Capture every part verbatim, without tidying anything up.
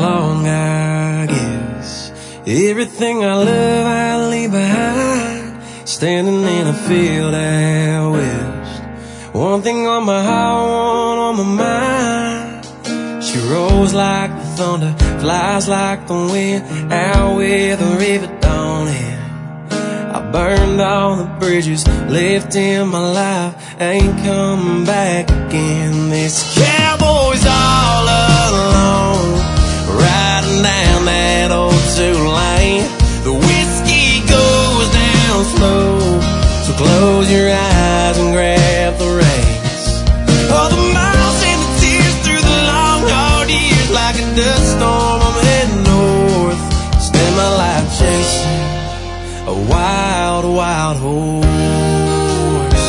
along, I guess. Everything I love I leave behind, standing in a field out west. One thing on my heart, one on my mind. She rolls like the thunder, flies like the wind, out where the river don't end. I burned all the bridges left in my life, ain't coming back again. This cowboy's all alone, riding down that old two lane. The whiskey goes down slow, so close your eyes and grab the reins. All the miles and the tears through the long hard years, like a dust storm I'm heading north. Spend my life chasing a wild, wild horse.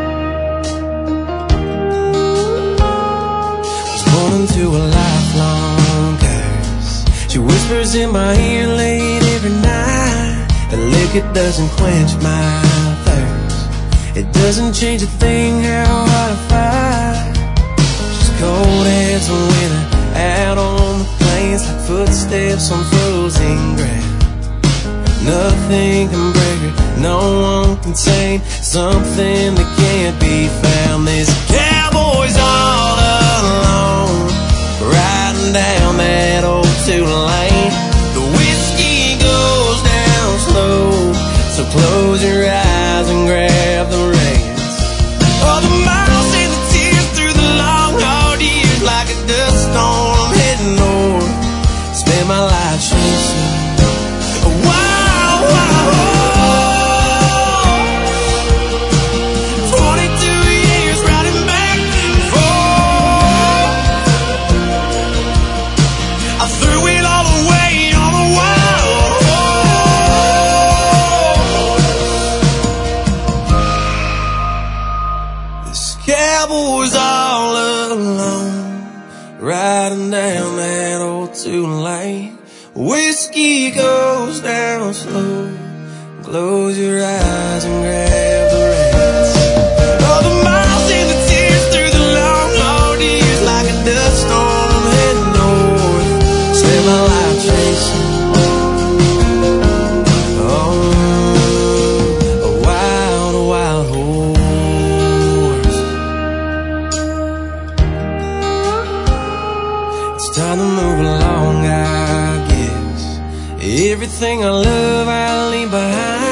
Was born into a lifelong curse. She whispers in my ear late every night. The liquor doesn't quench my thirst, it doesn't change a thing how hard I fight. She's cold as a winter out on the plains, like footsteps on frozen ground. Nothing can break her, no one can tame something that can't be found. This cowboy's all alone, riding down that old two lane. The whiskey goes down slow, so close your eyes and grab the reins. All the miles and the tears through the long hard years, like a dust storm I'm heading north. Spend my life chasing a wild, wild horse. Twenty-two years riding back and forth. I threw it all away on a wild horse. This cowboy's all alone, riding down that old two lane. Whiskey goes down slow, close your eyes and grab the reins. All the miles and the tears through the long hard years, like a dust storm I'm heading north. Spend my life chasing oh, a wild, wild horse. It's time to move along, I guess. Everything I love I leave behind.